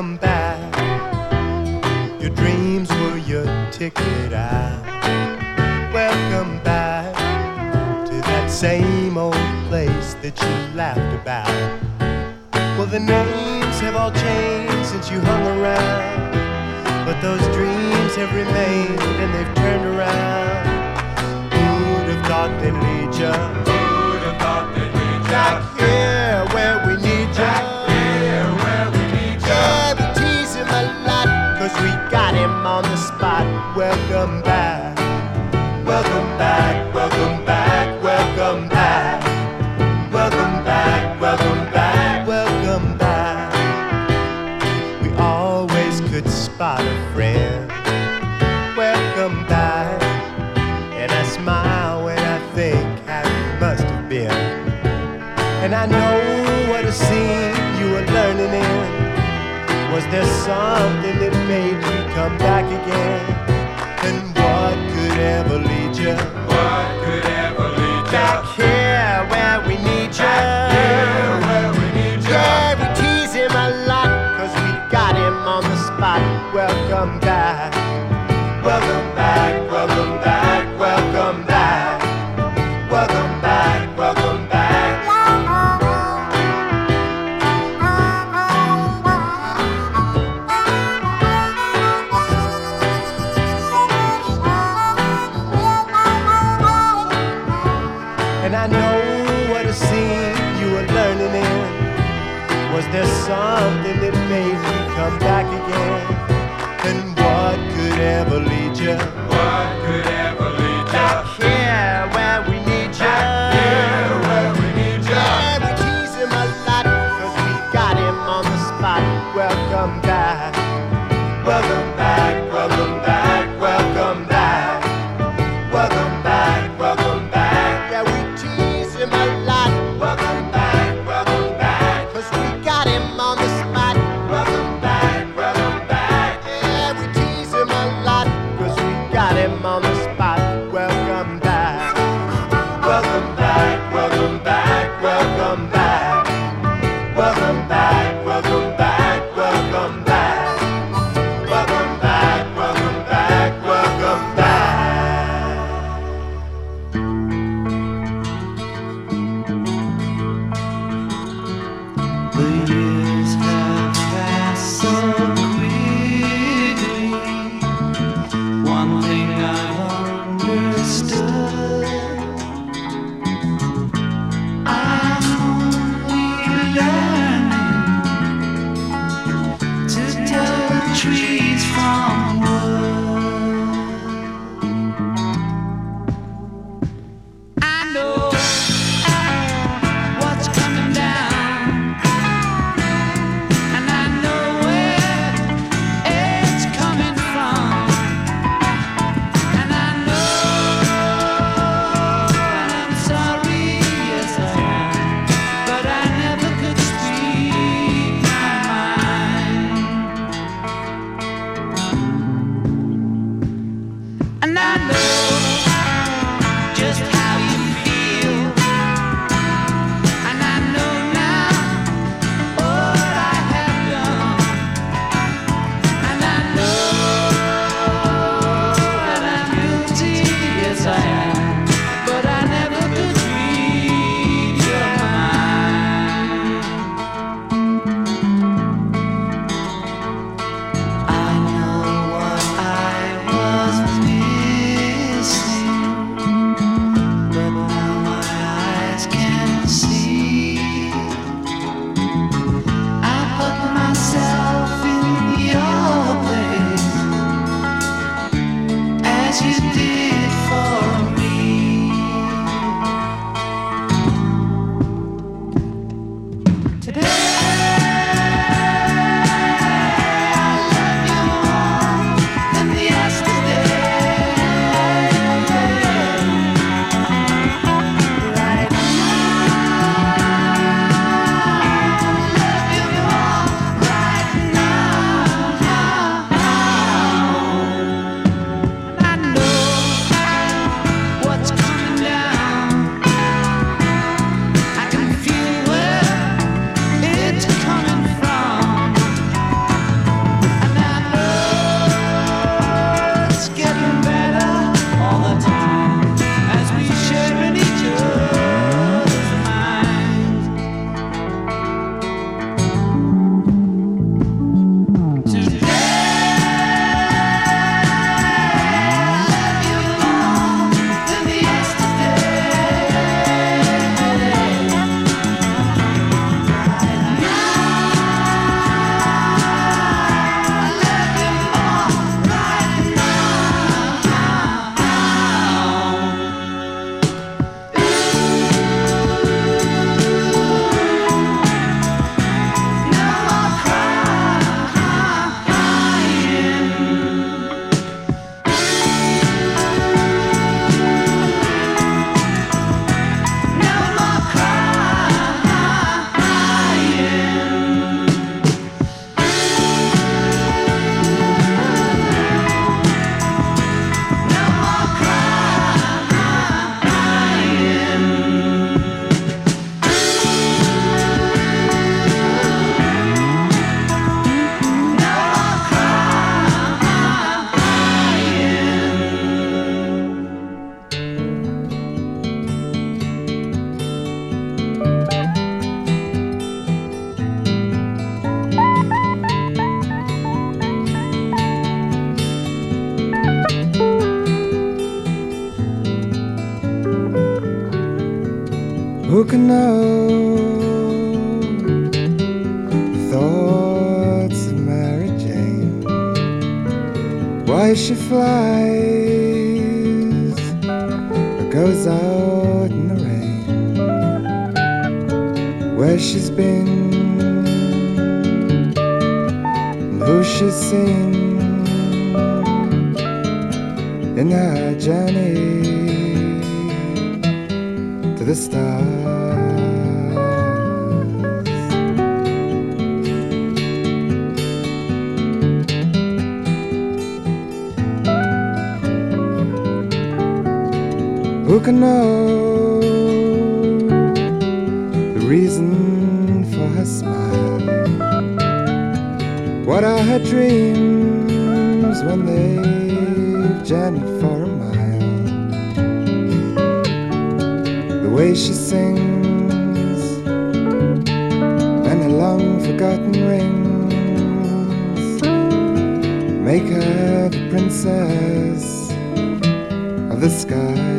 welcome back. Your dreams were your ticket out. Welcome back to that same old place that you laughed about. Well, the names have all changed since you hung around, but those dreams have remained and they've turned around. Who'd have thought they'd lead ya? Who'd have thought they'd lead ya? Back here where we need ya. Back here where we need ya. Yeah, we tease him a lot, 'cause we got him on the spot. Welcome back. Welcome back, welcome back, welcome back. Welcome back, welcome back, welcome back. We always could spot a friend. Welcome back. And I smile when I think how you must have been. And I know what a scene you were learning in. Was there something that made you come back again? And what could ever lead you? What could ever lead ya? Back here where we need you. Back here where we need ya. Yeah, we tease him a lot, 'cause we got him on the spot. Welcome back. Welcome back, welcome back, welcome back. Welcome back, welcome back. And I know what a scene you were learning in. Was there something that made you come back again? And what could ever lead you? What could ever lead ya? Back here where we need you. Back here where we need ya. Yeah, we tease him a lot, 'cause we got him on the spot. Welcome back. Welcome back, welcome back, welcome back. Welcome back, welcome back. Yeah, we tease him a lot. Welcome back, 'cause we got him on the spot. Welcome back. Yeah, we tease him a lot, 'cause we got him on the spot. Who can know the thoughts of Mary Jane? Why she flies or goes out in the rain? Where she's been and who she's seen in her journey to the stars. Who can know the reason for her smile? What are her dreams when they've journeyed for a mile? The way she sings and her long forgotten rings make her the princess of the sky.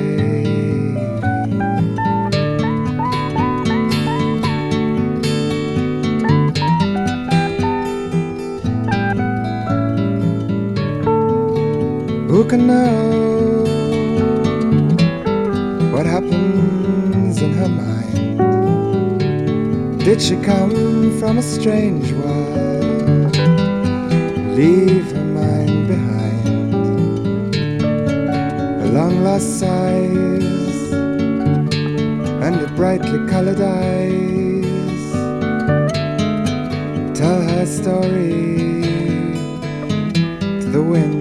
Who can know what happens in her mind? Did she come from a strange world, leave her mind behind? Her long lost sighs and her brightly colored eyes tell her story to the wind.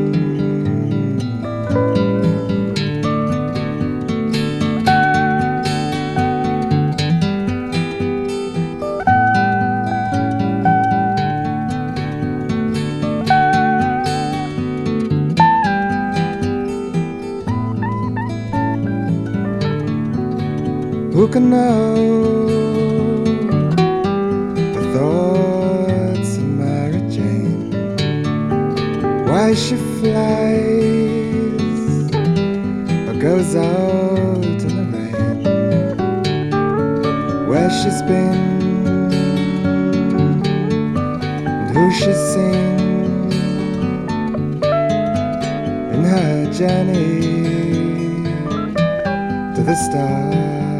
Who can know the thoughts of Mary Jane? Why she flies or goes out in the rain? Where she's been and who she's seen in her journey to the stars.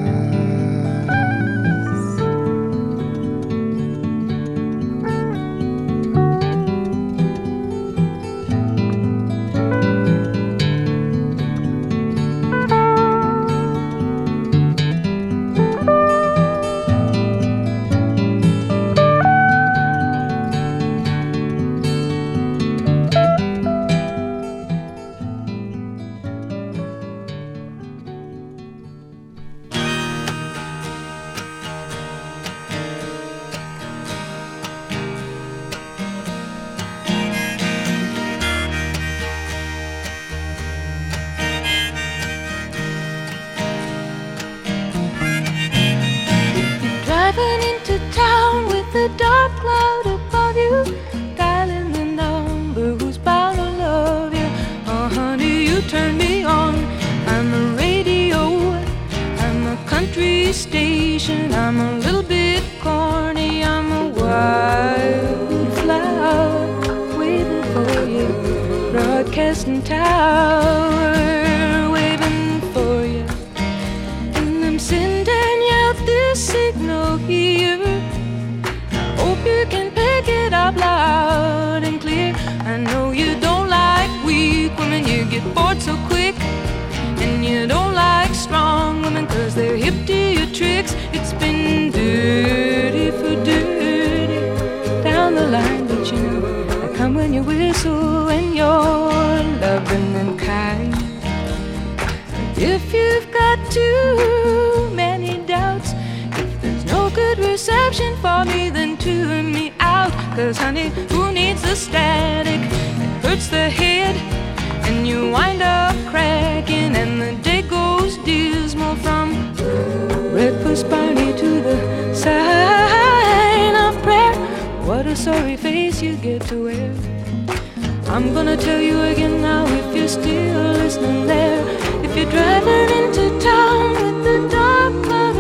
Driving into town with a dark cloud above you, dialing the number who's bound to love you. Oh honey, you turn me on. I'm a radio, I'm a country station, I'm a little bit corny, I'm a wildflower waiting for you, broadcasting tower waving for you, and I'm sending out this signal here. Hope you can pick it up loud and clear. I know you don't like weak women, you get bored so quick, and you don't like strong women 'cause they're hip to your tricks. It's been dirty for dirty down the line, but you know I come when you whistle and you're loving and kind. If you've got too many doubts, if there's no good reception for me, then tune me out. 'Cause honey, who needs the static? It hurts the head and you wind up cracking, and the day goes dismal from breakfast party to the sign of prayer. What a sorry face you get to wear. I'm gonna tell you again now, if you're still listening there. If you're driving into town with the dark clouds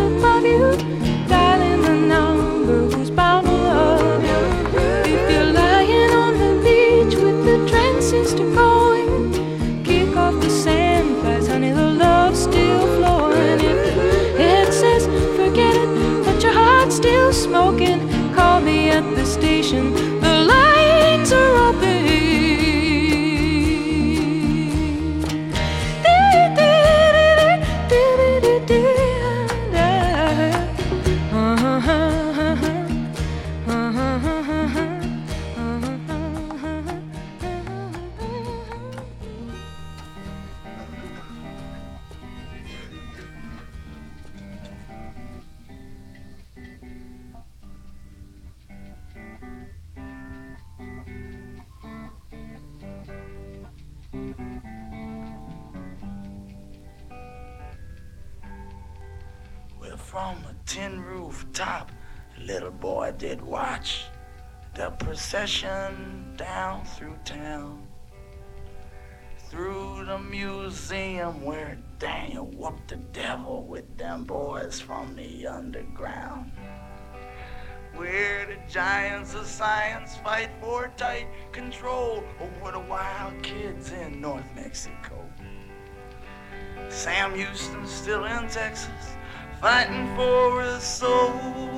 from a tin rooftop, the little boy did watch the procession down through town, through the museum where Daniel whooped the devil with them boys from the underground, where the giants of science fight for tight control over the wild kids in North Mexico. Sam Houston still in Texas, fighting for his soul.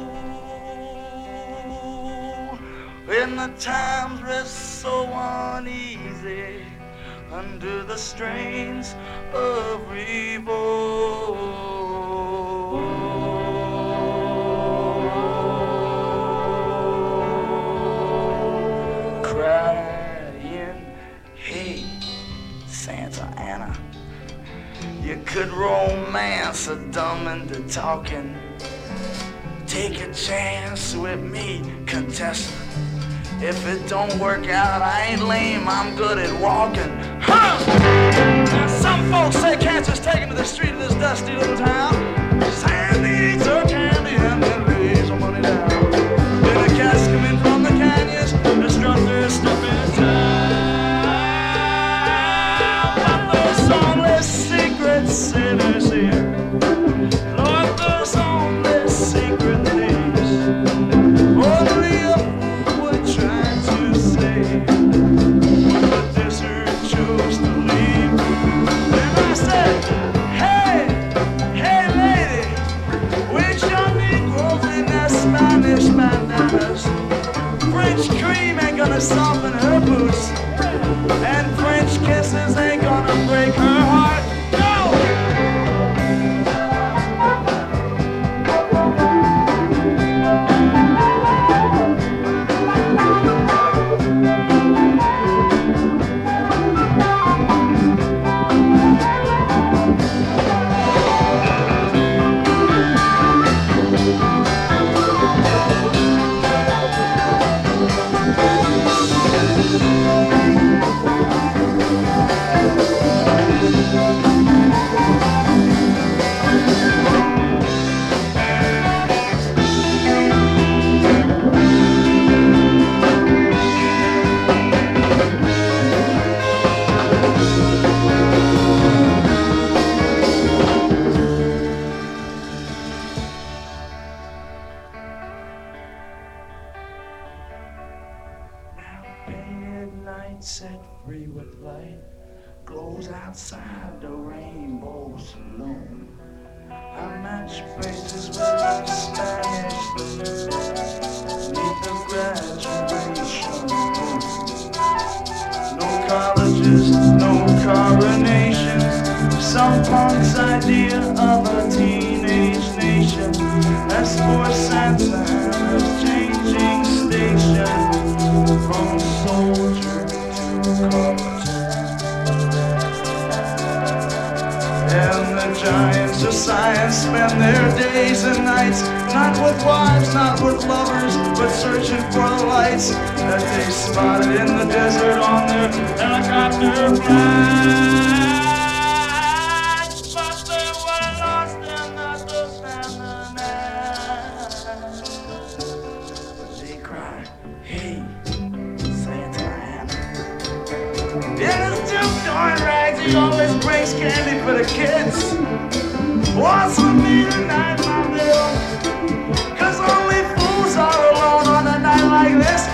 When the times rest so uneasy under the strains of revolt. Crying, hey, Santa Ana, you could romance a dumb into talking. Take a chance with me, contestant. If it don't work out, I ain't lame, I'm good at walking. Huh! Now some folks say cancer's taken to the street of this dusty little town. Sandy eats her candy and then lays her money down. Then the cats come in from the canyons to strut their stuff in town. But there's only secret sinners here. Lord, there's only secret things. Only a fool would try to save. When the desert chose to leave, then I said, hey, hey lady, which young Negroes in their Spanish bandanas? French cream ain't gonna soften her boots, and French kisses ain't gonna break her heart. Set free with light, glows outside the rainbow saloon. I match faces with the Spanish neath the graduation room. No colleges, no coronations, some punk's idea of a teenage nation. As for Santana's changing station from soldier and the giants of science spend their days and nights, not with wives, not with lovers, but searching for the lights that they spotted in the desert on their helicopter flights. But they were lost in the dust and the night. But they cried, hey, Santa Ana. In his Duke-Dorn rags, he always brings candy for the kids. What's with me tonight, my bill? 'Cause only fools are alone on a night like this.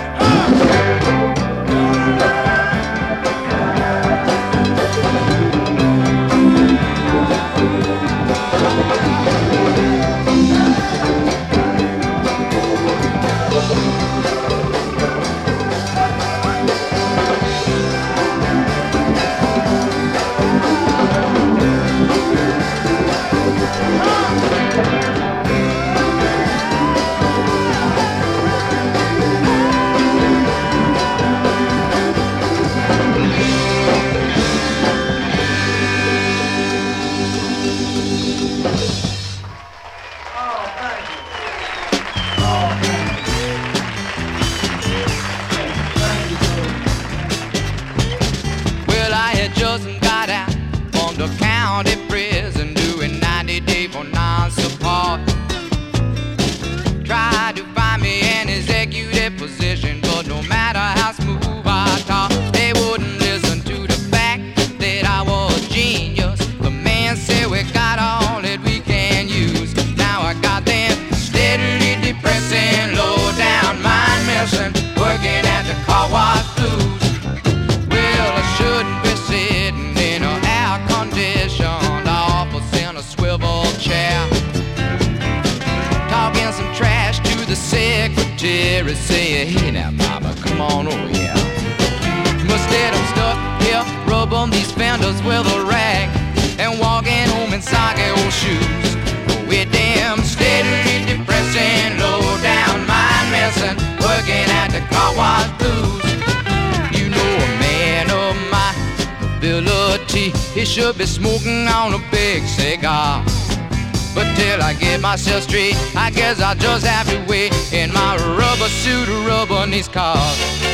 Jerry say, hey now mama, come on over here. Must let them stuck here, rub on these fenders with a rag, and walking home in soggy old shoes. With them steadily depressing, low down mind messing, working at the car wash blues. You know a man of my ability, he should be smoking on a big cigar. But till I get myself straight, I guess I'll just have to wait in my rubber suit of rubber in these cars.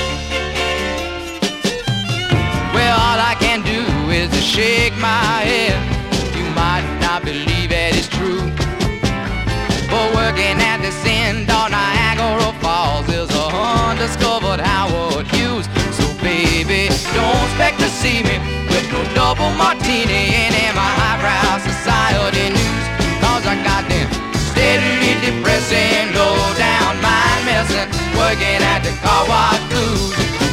Well, all I can do is to shake my head. You might not believe it is true, but working at this end on Niagara Falls is a undiscovered Howard Hughes. So baby, don't expect to see me with no double martini and in my highbrow society news. Cause I got them steadily depressing, low down mind messing, working at the car wash blues.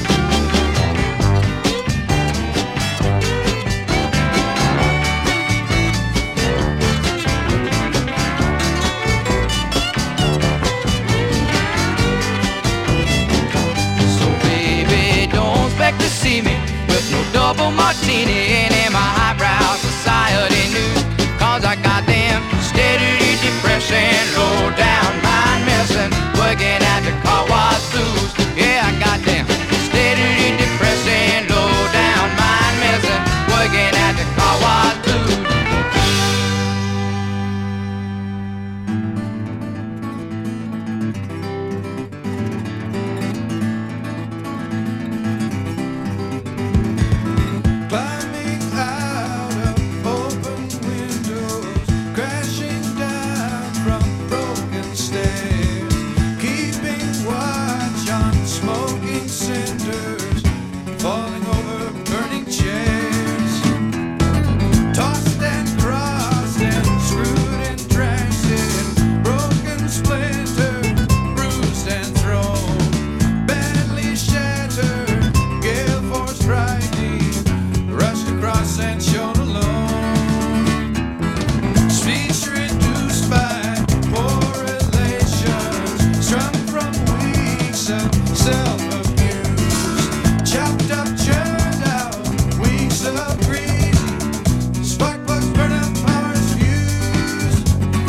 So baby, don't expect to see me with no double martini and in my highbrow society news. Cause I got them steadily depressing, low down mind messing, working at the car wash blues. Yeah, I got them steadily depressing, low down mind messing, working at the car wash blues. Climbing out of open windows, crashing down from broken stairs, keeping watch on smoking cinders, falling over burning chairs, tossed and crossed and screwed and transit, broken, splintered, bruised and thrown, badly shattered, gale force riding, rushed across and shown alone. Speech reduced by poor relations, strung from weeks of self-abuse, chopped up, churned out, weeks of greasy, spark plugs burn up power's fuse.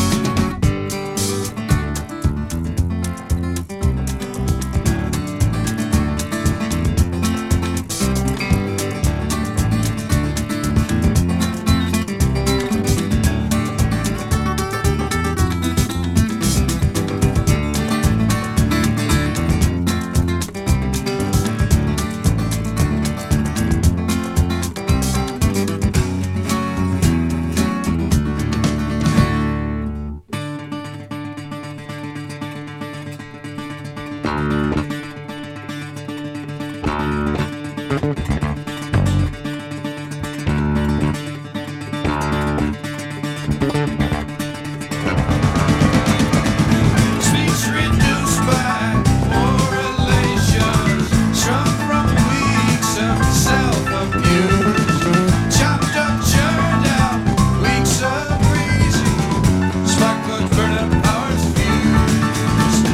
Speech reduced by poor relations, strung from weeks of self-abuse, chopped up, churned out, weeks of greasy, spark plugs burn up power's fuse.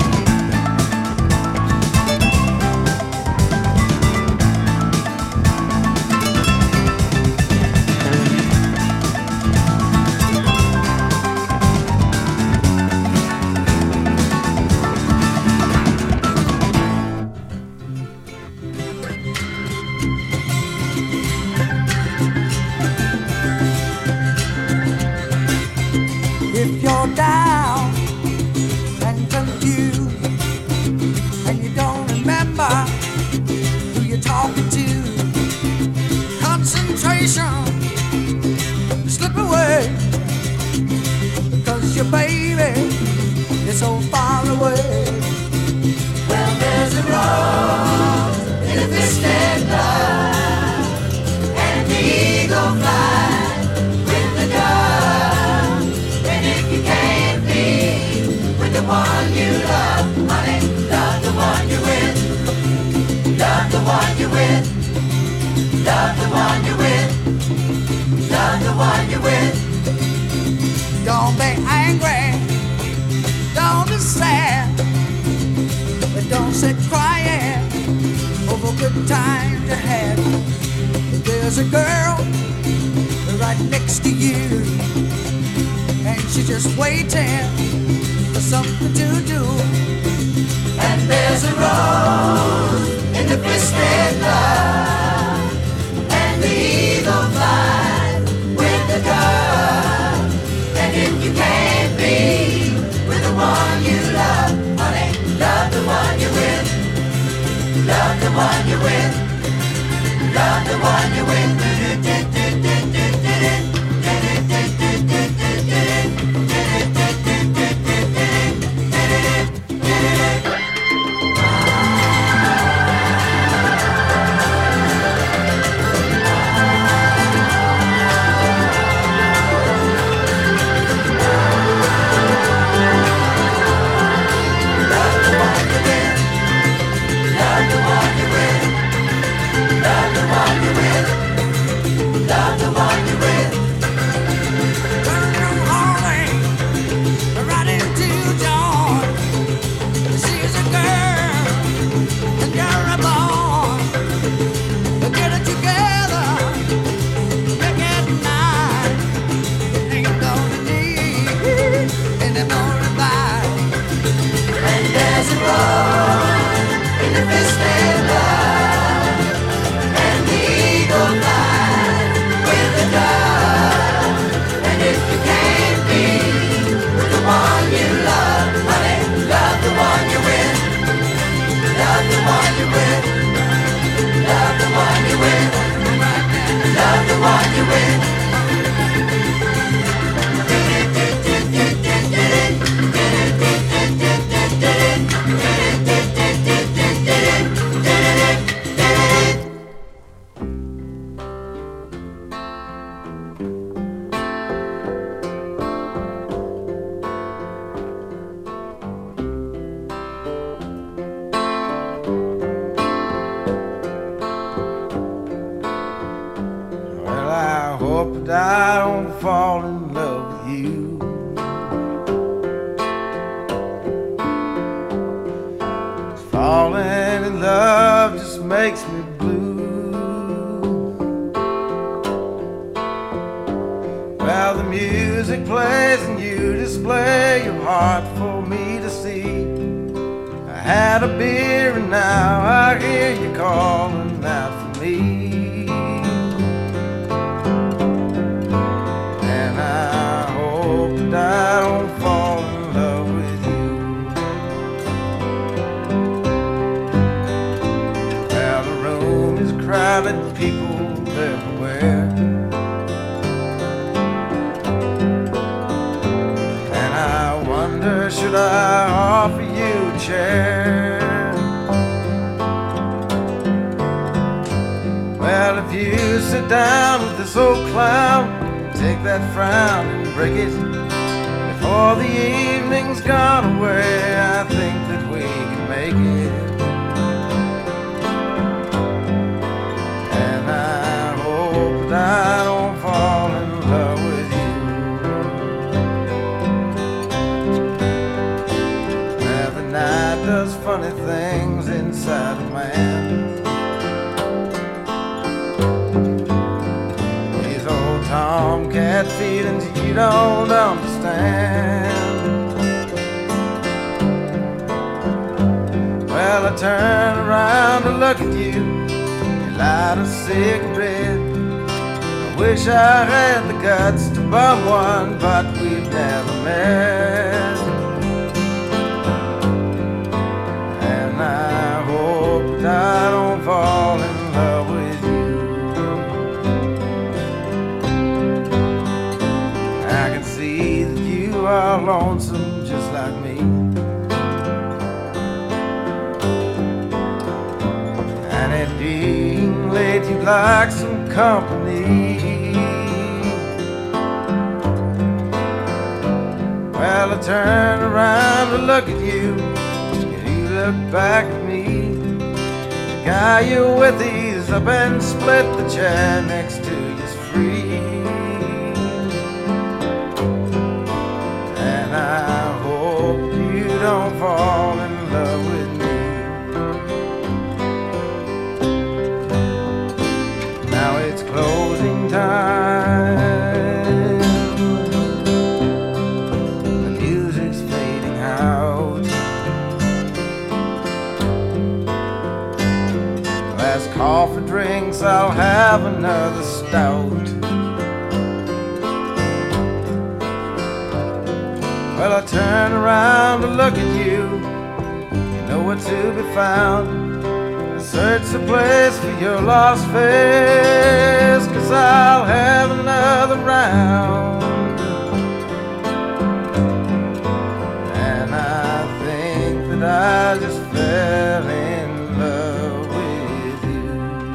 If you're down and confused and you don't remember who you're talking to, concentration slip away because your baby is so far away. Well, there's a rose in a distant love, and the eagle flies with the dove. And if you can't be with the one you love, honey, love the one you're with. Love the one you're with. Love the one you're with. Love the one you're with. Don't be angry. Don't be sad. There's a girl right next to you, and she's just waiting for something to do. And there's a rose in the twisted love, and the eagle flies with the dove. And if you can't be with the one you love, honey, love the one you're with. Love the one you're with. Love the one you're with. Now it's close. have another stout. Well, I turn around to look at you. You know where to be found. Search the place for your lost face, 'cause I'll have another round. And I think that I just fell in love with you.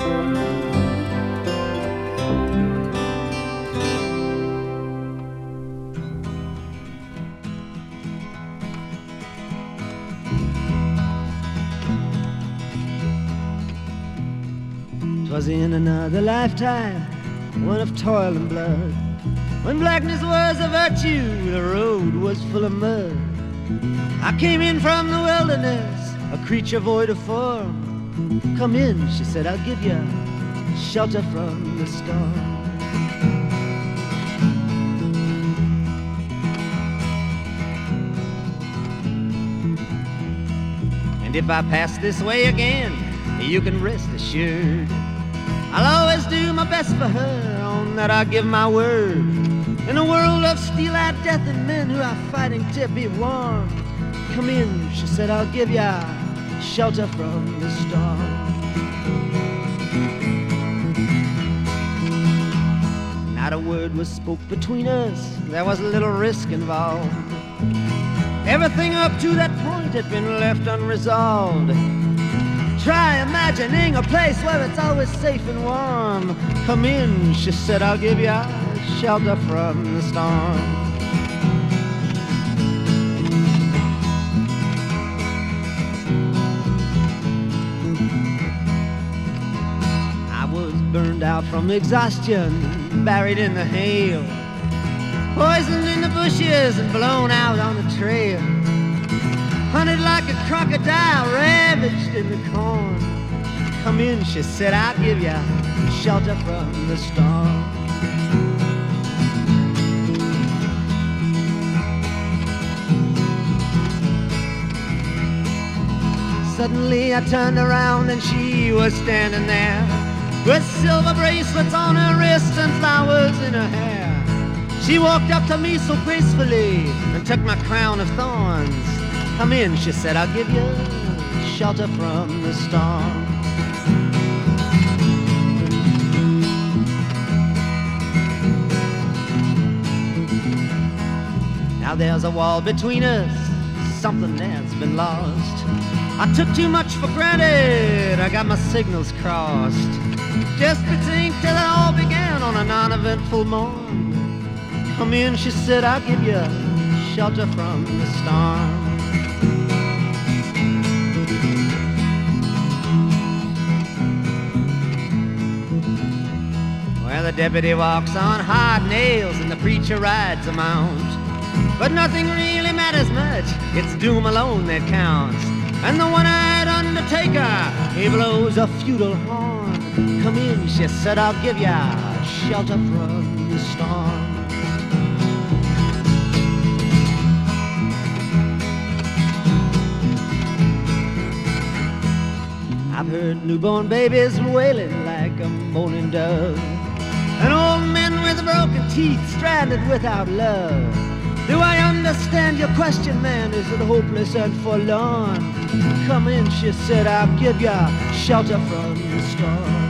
'Twas in another lifetime, one of toil and blood, when blackness was a virtue, the road was full of mud. I came in from the wilderness, a creature void of form. Come in, she said, I'll give you shelter from the storm. And if I pass this way again, you can rest assured I'll always do my best for her, on that I give my word. In a world of steel-eyed death and men who are fighting to be warm, come in, she said, I'll give ya shelter from the storm. Not a word was spoke between us, there was little risk involved. Everything up to that point had been left unresolved. Try imagining a place where it's always safe and warm. Come in, she said, I'll give you shelter from the storm. I was burned out from exhaustion, buried in the hail, poisoned in the bushes and blown out on the trail. Hunted like a crocodile, ravaged in the corn. Come in, she said, I'll give you shelter from the storm. Suddenly I turned around and she was standing there, with silver bracelets on her wrists and flowers in her hair. She walked up to me so gracefully and took my crown of thorns. Come in, she said, I'll give you shelter from the storm. Now there's a wall between us, something that's been lost. I took too much for granted, I got my signals crossed. Just to think till it all began on a non-eventful morn. Come in, she said, I'll give you shelter from the storm. Well, the deputy walks on hard nails and the preacher rides a mount. But nothing really matters much, it's doom alone that counts. And the one-eyed undertaker, he blows a feudal horn. Come in, she said, I'll give ya shelter from the storm. I've heard newborn babies wailing like a moaning dove, and old men with broken teeth stranded without love. Do I understand your question, man? Is it hopeless and forlorn? Come in, she said, I'll give ya shelter from the storm.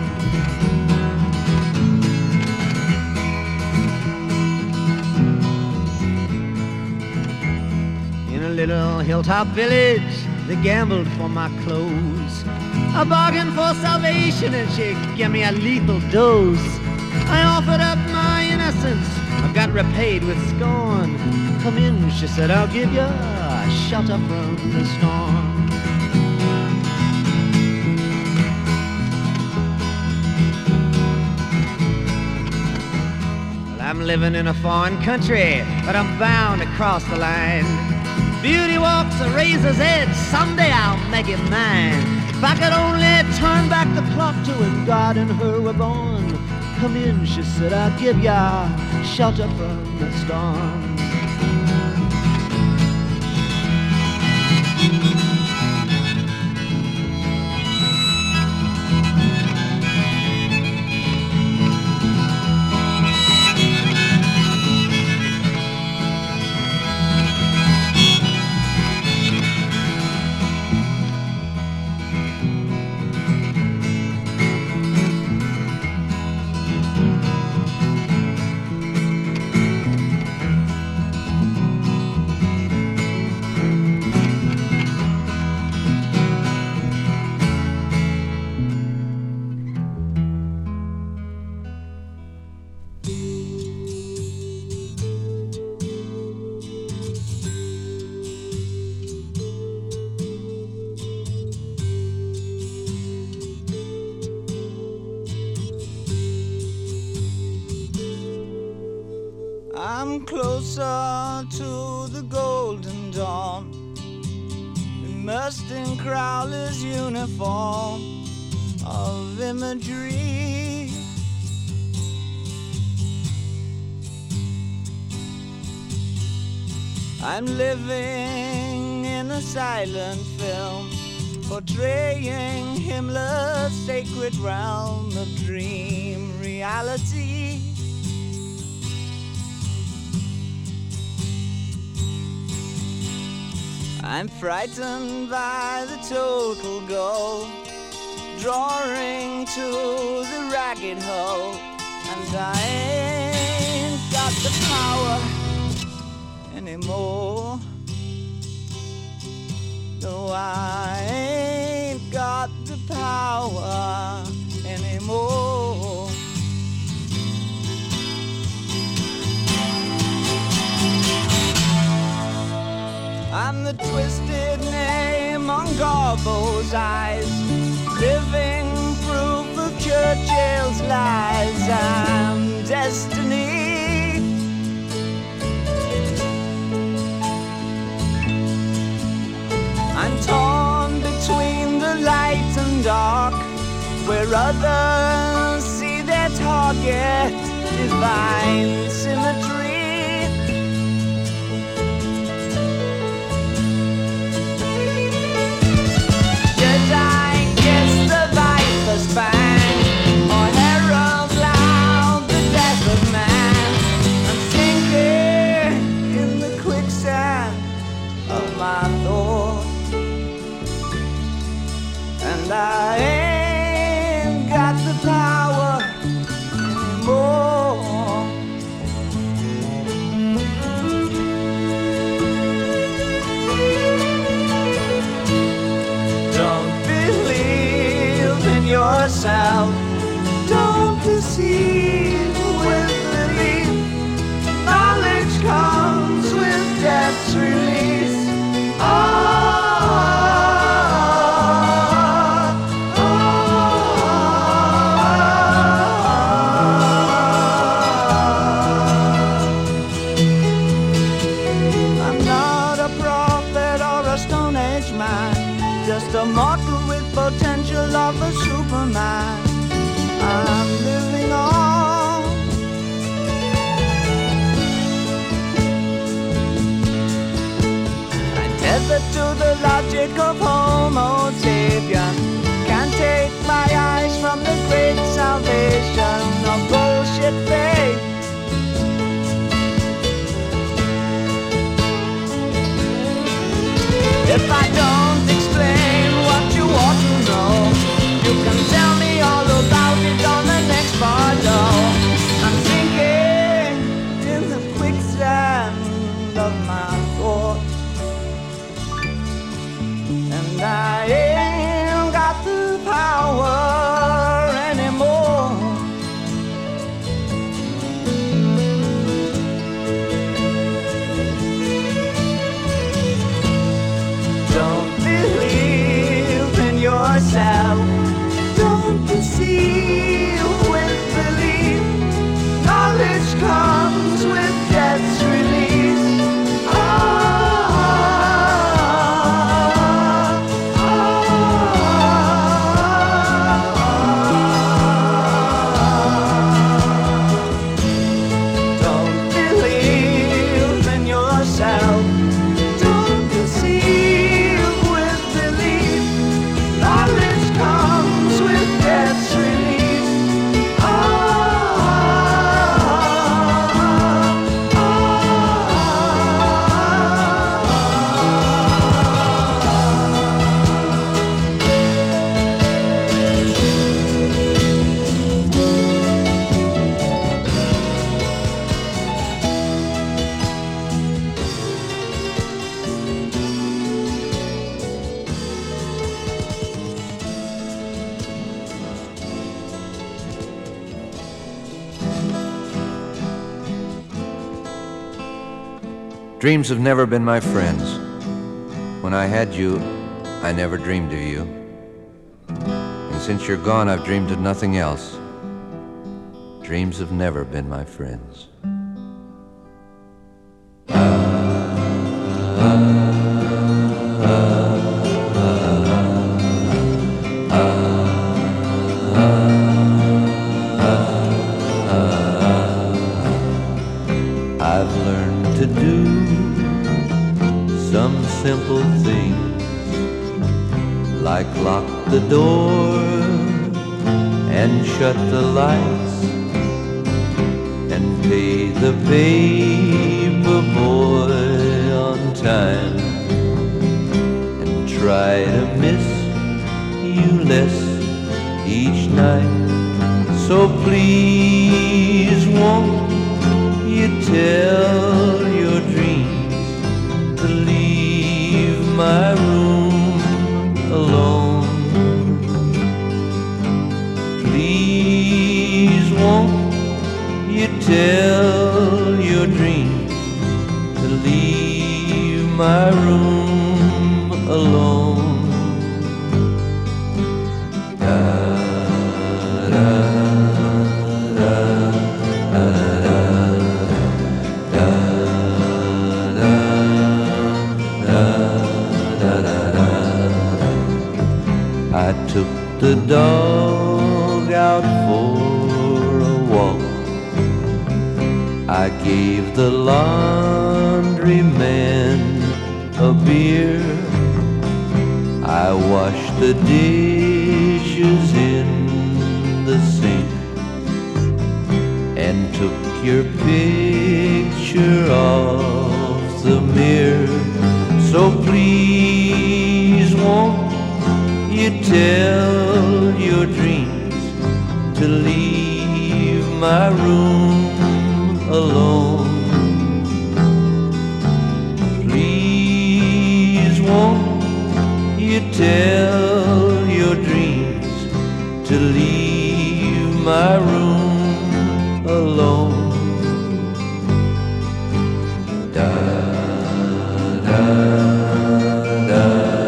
In a little hilltop village, they gambled for my clothes. I bargained for salvation and she gave me a lethal dose. I offered up my innocence, I got repaid with scorn. Come in, she said, I'll give you shelter from the storm. Well, I'm living in a foreign country, but I'm bound to cross the line. Beauty walks a razor's edge, someday I'll make it mine. If I could only turn back the clock to when God and her were born. Come in, she said, I'll give ya shelter from the storm. closer to the golden dawn, immersed in Crowley's uniform of imagery. I'm living in a silent film, portraying Himmler's sacred realm of dream reality. I'm frightened by the total goal, drawing to the ragged hole, and I ain't got the power anymore. No, I ain't got the power anymore. I'm the twisted name on Garbo's eyes, living proof of Churchill's lies. I'm destiny. I'm torn between the light and dark, where others see their target, divine symmetry. Should I kiss the viper's fang, or herald loud the death of man? I'm sinking in the quicksand of my thoughts, and I ain't got the power anymore. Don't believe in yourself, don't deceive with belief. Knowledge comes with death's release. Just a mortal with potential of a Superman. I'm living on. I'm tethered to the logic of Homo sapien. Can't take my eyes from the great salvation of bullshit faith. If I don't explain what you ought to know, you can tell me all about it on the next photo. I'm sinking in the quicksand of my thoughts, and I ain't got the power anymore. Don't believe in yourself, don't deceive with belief. Knowledge comes with death's release. Don't believe in yourself, don't deceive with belief. Knowledge comes with death's release. Dreams have never been my friends. When I had you, I never dreamed of you. And since you're gone, I've dreamed of nothing else. Dreams have never been my friends. do some simple thing, like lock the door and shut the lights and pay the paper boy on time, and try to miss you less each night. So please won't you tell your dreams to leave my room alone? Please won't you tell your dreams to leave my room alone? I took the dog out for a walk. I gave the laundryman a beer. I washed the dishes in the sink and took your picture off the mirror. So please won't you tell your dreams to leave my room alone? Please won't you tell your dreams to leave my room alone? Da, da, da.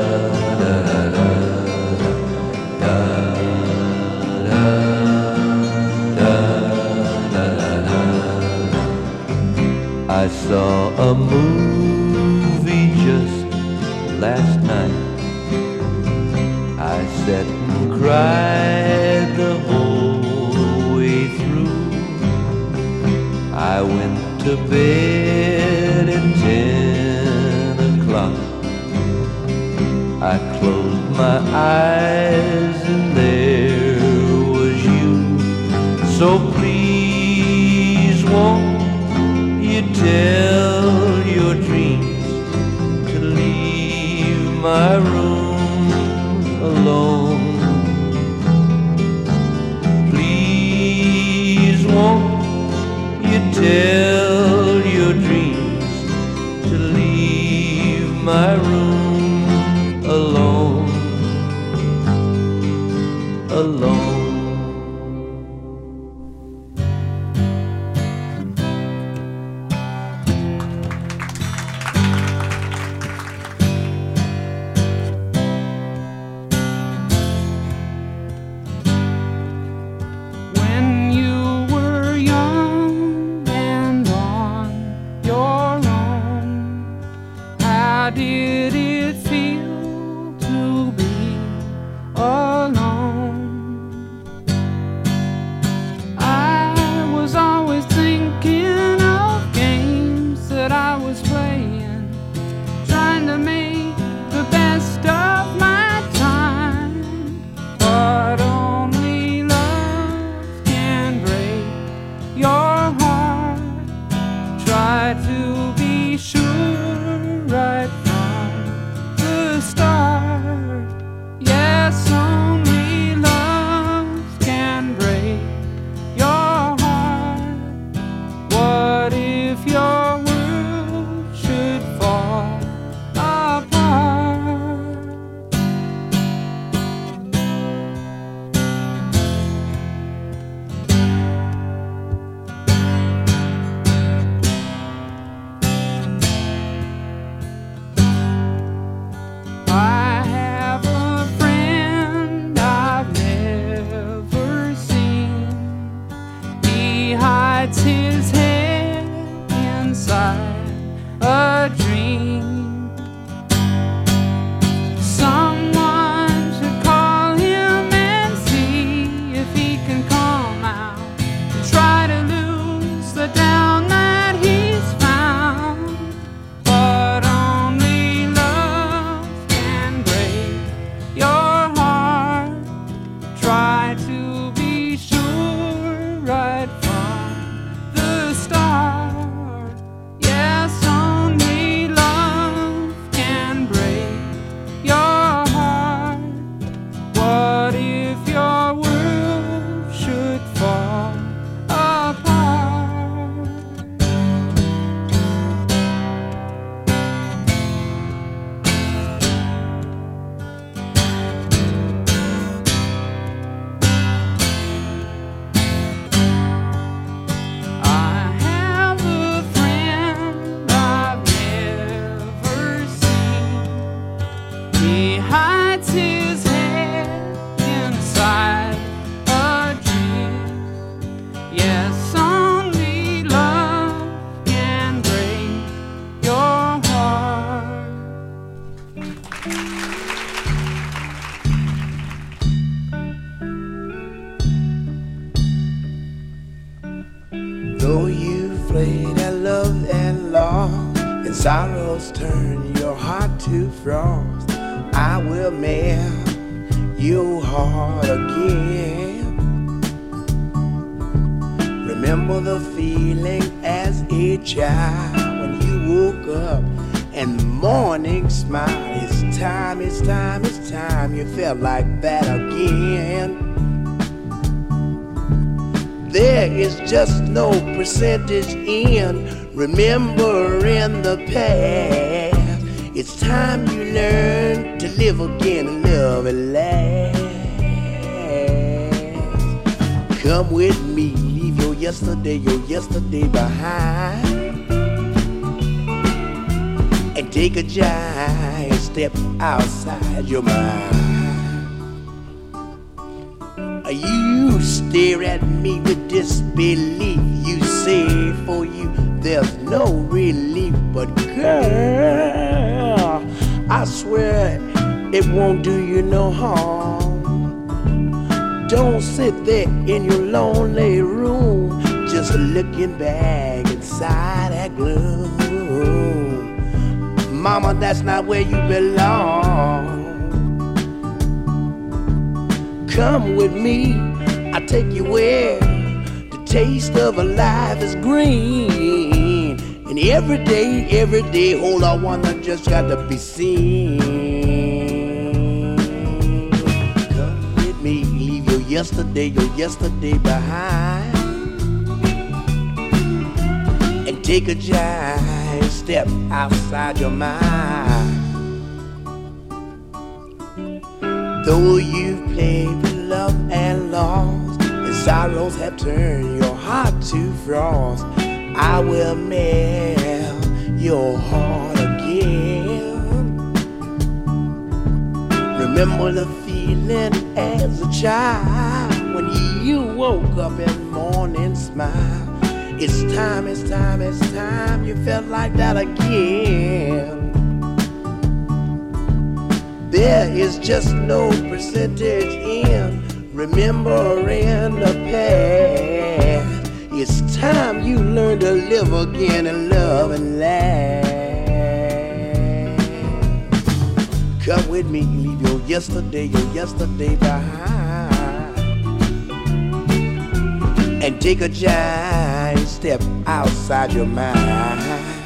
I saw a movie just last night. I sat and cried the whole way through. I went to bed at 10 o'clock. I closed my eyes and there was you. So please won't you tell your dreams to leave my room alone? Please won't you tell your dreams to leave my room alone, alone. Try to lose the down that he's found. sorrows turn your heart to frost, I will melt your heart again. Remember the feeling as a child when you woke up and morning smile. It's time, it's time, it's time. You felt like that again. There is just no percentage in remembering the past. It's time you learn to live again and love and last. Come with me, leave your yesterday behind, and take a giant step outside your mind. You stare at me with disbelief. You say for you there's no relief, but girl, I swear it won't do you no harm. Don't sit there in your lonely room, just looking back inside that gloom. Mama, that's not where you belong. Come with me, I'll take you where the taste of a life is green. And every day, all I wanna just got to be seen. Come with me, leave your yesterday behind, and take a giant step outside your mind. Though you've played with love and lost, and sorrows have turned your heart to frost, I will melt your heart again. Remember the feeling as a child when you woke up in morning smile. It's time, it's time, it's time. You felt like that again. There is just no percentage in remembering the past. It's time you learn to live again and love and laugh. Come with me, leave your yesterday behind, and take a giant step outside your mind.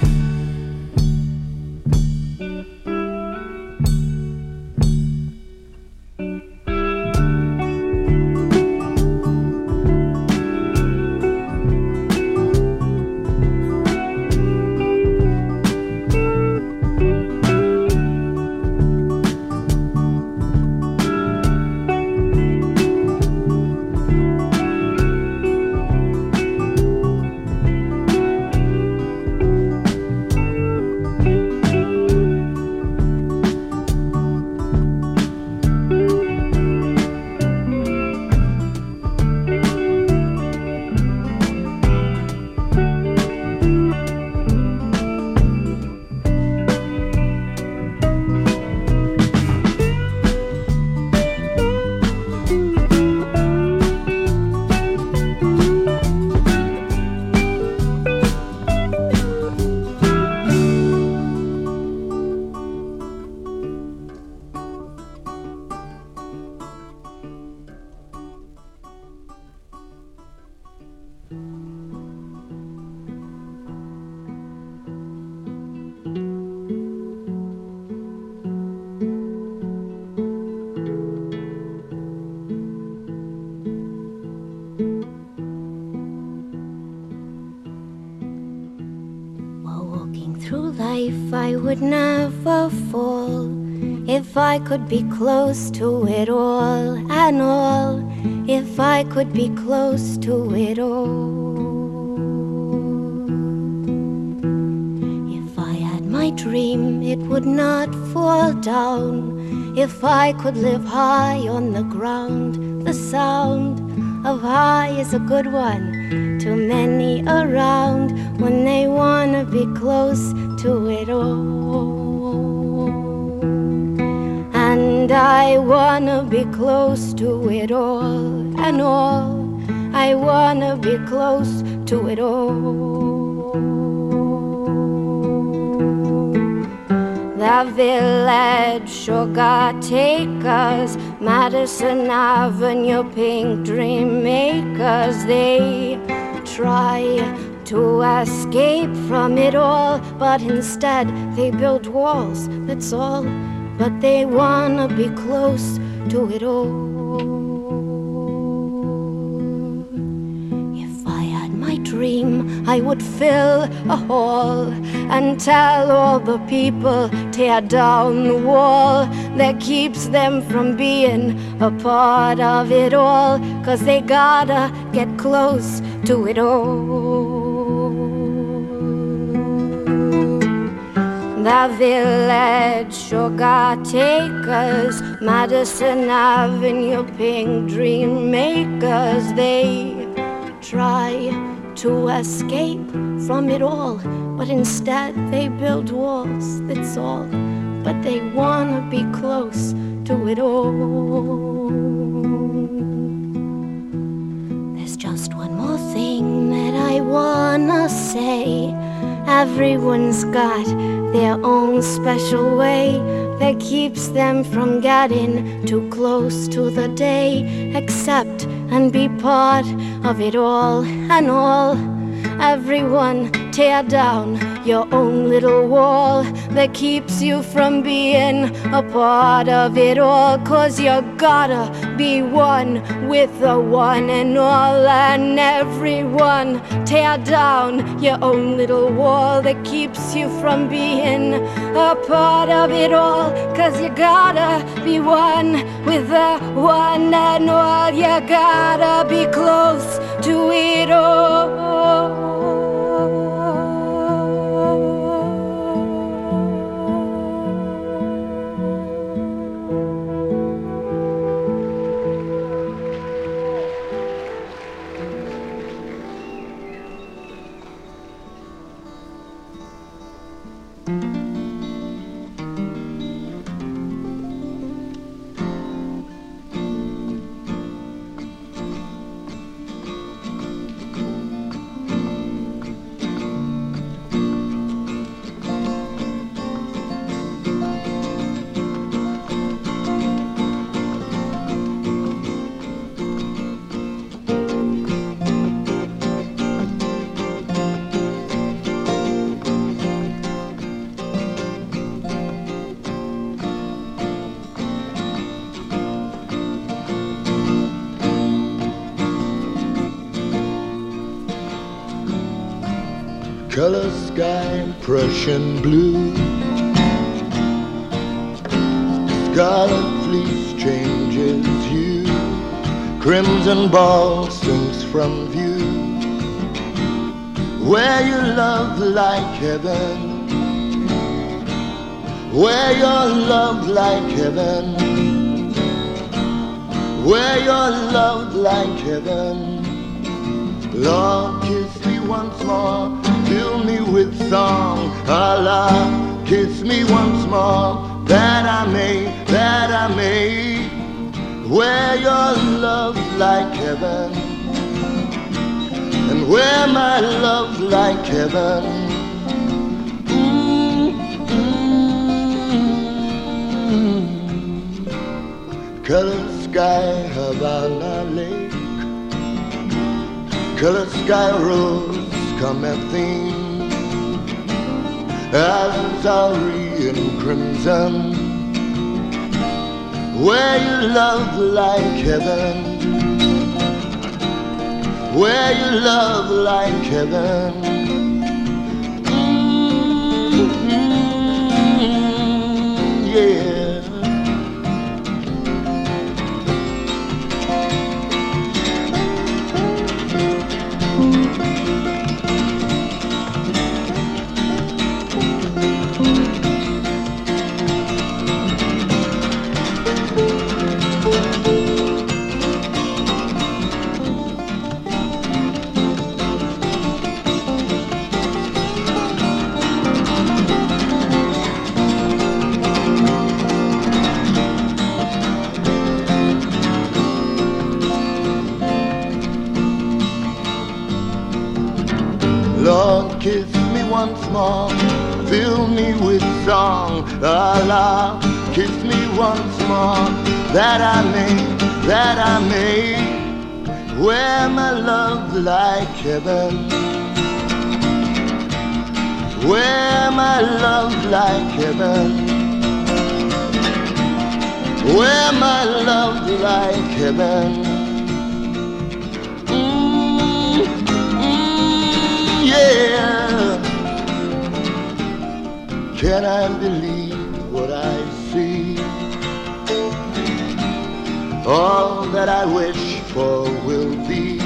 I would never fall if I could be close to it all and all, if I could be close to it all. If I had my dream, it would not fall down. If I could live high on the ground, the sound of high is a good one to many around when they wanna be close to it all. And I wanna be close to it all and all. I wanna be close to it all. The village sugar takers, Madison Avenue pink dream makers, they try to escape from it all, but instead they build walls, that's all. But they wanna be close to it all. If I had my dream, I would fill a hall and tell all the people, tear down the wall that keeps them from being a part of it all, 'cause they gotta get close to it all. The village sugar takers, Madison Avenue pink dream makers, they try to escape from it all, but instead they build walls, that's all. But they wanna be close to it all. There's just one more thing that I wanna say. Everyone's got their own special way that keeps them from getting too close to the day. Accept and be part of it all and all. Everyone tear down your own little wall that keeps you from being a part of it all, 'cause you gotta be one with the one and all. And everyone tear down your own little wall that keeps you from being a part of it all, 'cause you gotta be one with the one and all. You gotta be close to it all. Color sky, Prussian blue. Scarlet fleece changes hue. Crimson ball sinks from view. Where you love like heaven. Where your love like heaven. Where your love like heaven. Lord, kiss me once more. Fill me with song, Allah, kiss me once more, that I may, wear your love like heaven, and wear my love like heaven. Color sky, Havana Lake, color sky, rose, comet theme, azure and crimson. Where you love like heaven, where you love like heaven. Yeah. Lord, kiss me once more, fill me with song. Allah, kiss me once more, that I may wear my love like heaven, wear my love like heaven, wear my love like heaven. Yeah. Can I believe what I see? All that I wish for will be.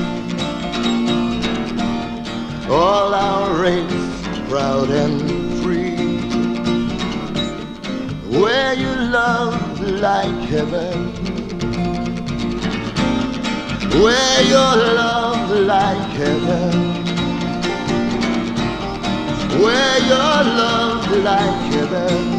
All our race proud and free. Where you love like heaven, where your love like heaven, where your love like heaven.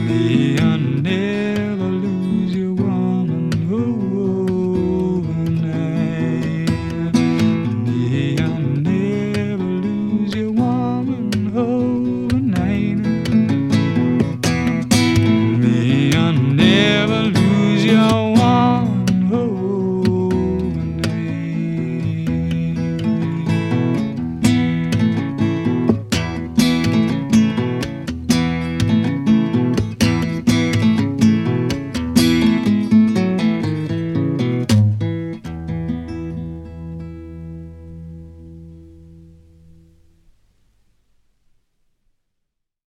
the unknown.